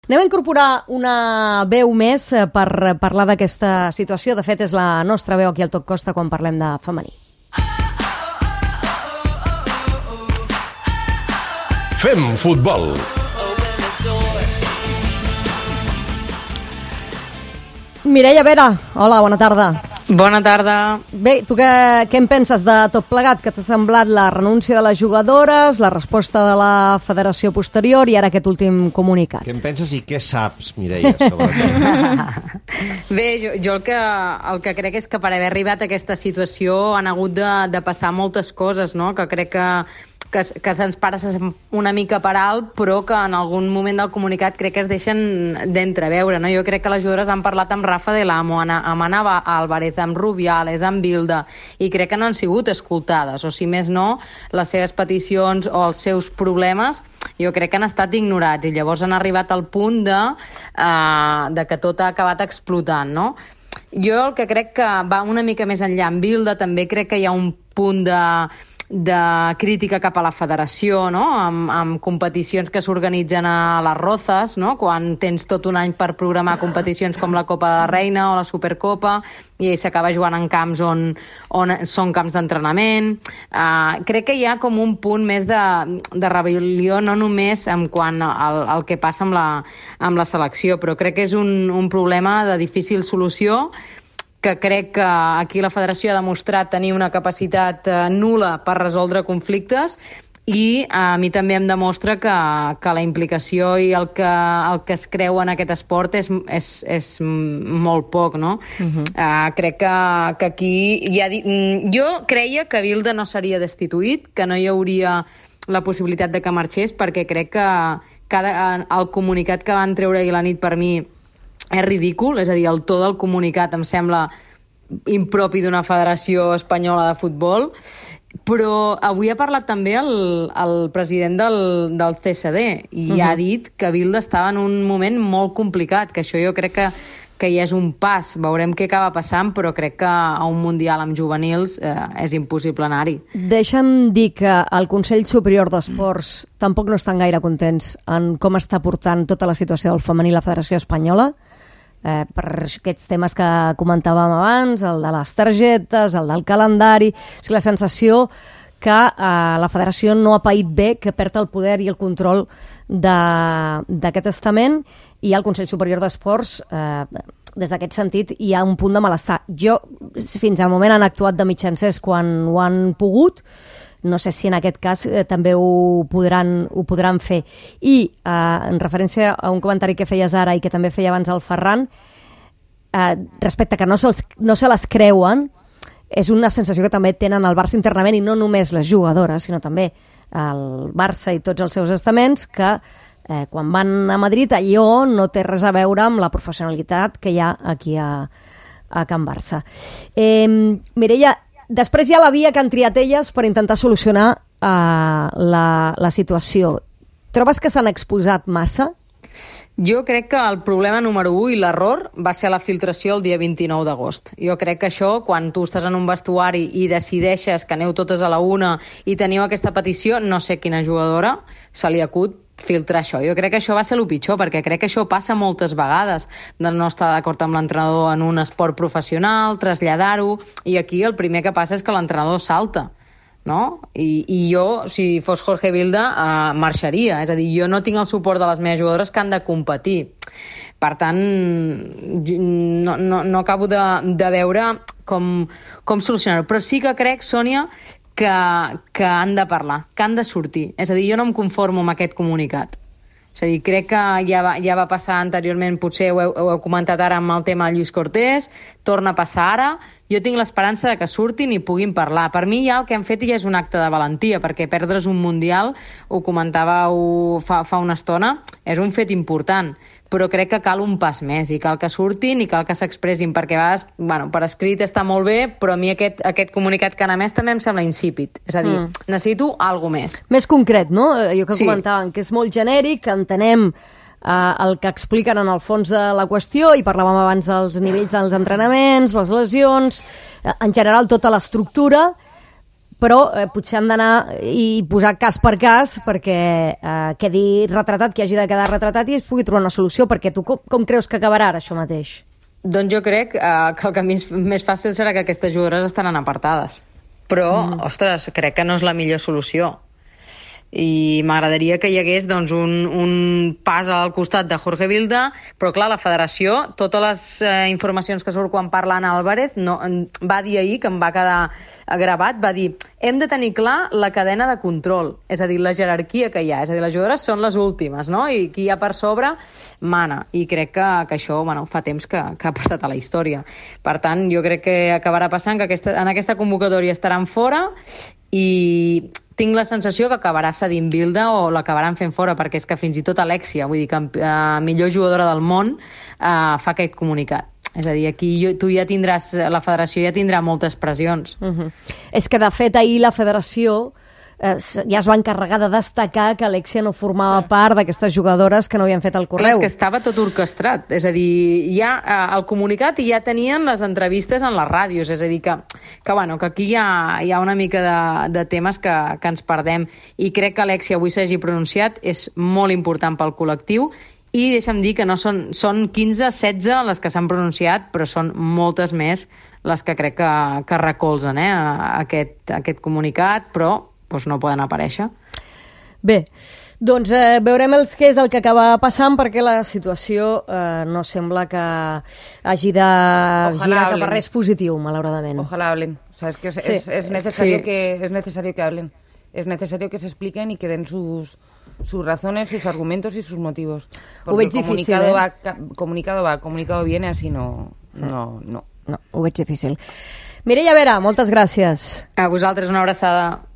Anem a incorporar una veu més per parlar d'aquesta situació. De fet, és la nostra veu aquí al Tot Costa quan parlem de femení. Fem futbol. Mireia Vera, hola, bona tarda. Bona tarda. Bé, tu què en penses de tot plegat? Què t'ha semblat la renúncia de les jugadores, la resposta de la federació posterior i ara aquest últim comunicat? Què en penses i què saps, Mireia, sobretot? Bé, jo el que crec és que per haver arribat a aquesta situació han hagut de passar moltes coses, no? Que crec que se'ns passa una mica per alt, però que en algun moment del comunicat crec que es deixen d'entreveure, no? Jo crec que les jugadores han parlat amb Rafa Del Amo, amb Ana Álvarez, amb Rubiales, amb Bilda, i crec que no han sigut escoltades, o si més no, les seves peticions o els seus problemes jo crec que han estat ignorats, i llavors han arribat al punt de que tot ha acabat explotant, no? Jo el que crec que va una mica més enllà amb Bilda, també crec que hi ha un punt de crítica cap a la federació, no? Amb competicions que s'organitzen a les Rozas, no? Quan tens tot un any per programar competicions com la Copa de la Reina o la Supercopa i s'acaba jugant en camps on són camps d'entrenament. Crec que hi ha com un punt més de rebel·lió, no només en quant al que passa amb la selecció, però crec que és un problema de difícil solució, que crec que aquí la federació ha demostrat tenir una capacitat nul·la per resoldre conflictes, i a mi també em demostra que la implicació i el que es creu en aquest esport és molt poc, no? Crec que aquí jo creia que Bilda no seria destituït, que no hi hauria la possibilitat de que marxés, perquè crec que el comunicat que van treure ahir a la nit per mi és ridícul, és a dir, el to del comunicat em sembla impropi d'una federació espanyola de futbol, però avui ha parlat també el president del CSD i ha dit que Bilda estava en un moment molt complicat, que això jo crec que ja és un pas. Veurem què acaba passant, però crec que a un Mundial amb juvenils és impossible anar-hi. Deixa'm dir que el Consell Superior d'Esports tampoc no estan gaire contents en com està portant tota la situació del femení la Federació Espanyola, per aquests temes que comentàvem abans, el de les targetes, el del calendari. O sigui, la sensació que la federació no ha paït bé, que perd el poder i el control d'aquest estament, i el Consell Superior d'Esports, des d'aquest sentit, hi ha un punt de malestar. Fins al moment han actuat de mitjancers quan ho han pogut. No sé si en aquest cas també ho podran fer. I en referència a un comentari que feies ara i que també feia abans el Ferran, respecte que no se les creuen, és una sensació que també tenen el Barça internament, i no només les jugadores, sinó també el Barça i tots els seus estaments, que quan van a Madrid allò no té res a veure amb la professionalitat que hi ha aquí a Can Barça. Mireia, després hi ha la via que han triat elles per intentar solucionar la situació. Trobes que s'han exposat massa? Jo crec que el problema número 1 i l'error va ser la filtració el dia 29 d'agost. Jo crec que això, quan tu estàs en un vestuari i decideixes que aneu totes a la una i teniu aquesta petició, no sé quina jugadora se li acut filtrar això. Jo crec que això va ser el pitjor, perquè crec que això passa moltes vegades, de no estar d'acord amb l'entrenador en un esport professional, traslladar-ho, i aquí el primer que passa és que l'entrenador salta, no? I jo, si fos Jorge Bilda, marxaria. És a dir, jo no tinc el suport de les meves jugadores que han de competir. Per tant, no acabo de veure com solucionar-ho. Però sí que crec, Sònia, que han de parlar, que han de sortir. És a dir, jo no em conformo amb aquest comunicat. És a dir, crec que ja va passar anteriorment, potser ho heu comentat ara amb el tema de Lluís Cortés, torna a passar ara. Jo tinc l'esperança de que surtin i puguin parlar. Per mi ja el que han fet ja és un acte de valentia, perquè perdre's un Mundial, ho comentàveu fa una estona, és un fet important, però crec que cal un pas més, i cal que surtin i cal que s'expressin, perquè a vegades, per escrit està molt bé, però a mi aquest comunicat que han emès també em sembla insípid. És a dir, necessito alguna més. Més concret, no? Jo que comentàvem, que és molt genèric, que entenem el que expliquen en el fons de la qüestió, i parlàvem abans dels nivells dels entrenaments, les lesions, en general tota l'estructura, però potser han d'anar i posar cas per cas perquè quedi retratat, que hagi de quedar retratat i es pugui trobar una solució, perquè tu com creus que acabarà ara això mateix? Doncs jo crec que el camí més fàcil serà que aquestes jugadores estaran apartades. Però, ostres, crec que no és la millor solució. I m'agradaria que hi hagués doncs, un pas al costat de Jorge Vilda, però clar, la federació, totes les informacions que surt quan parla Ana Álvarez, va dir ahir, que em va quedar gravat, va dir, hem de tenir clar la cadena de control, és a dir, la jerarquia que hi ha, és a dir, les jugadores són les últimes, no? I qui hi ha per sobre mana, i crec que això fa temps que ha passat a la història. Per tant, jo crec que acabarà passant que en aquesta convocatòria estaran fora i tinc la sensació que acabarà cedint Vilda o l'acabaran fent fora, perquè és que fins i tot Alexia, vull dir que millor jugadora del món, fa aquest comunicat. És a dir, aquí tu ja tindràs, la federació ja tindrà moltes pressions. És que, de fet, ahir la federació ja es va encarregar de destacar que Alexia no formava part d'aquestes jugadores que no havien fet el correu. Clar, és que estava tot orquestrat. És a dir, ja el comunicat i ja tenien les entrevistes en les ràdios. És a dir, que aquí hi ha una mica de temes que ens perdem. I crec que Alexia avui s'hagi pronunciat és molt important pel col·lectiu. I deixa'm dir que no són 15, 16 les que s'han pronunciat, però són moltes més les que crec que recolzen aquest comunicat, però no poden aparèixer. Bé, doncs veurem què és el que acaba passant, perquè la situació no sembla que hagi de girar cap a res positiu, malauradament. Ojalá hablen. O sea, es que es necesario que hablen. Es necesario que se expliquen y que den sus razones, sus argumentos y sus motivos. Porque el comunicado viene, así no. No, ho veig difícil. Mireia Vera, moltes gràcies. A vosaltres una abraçada.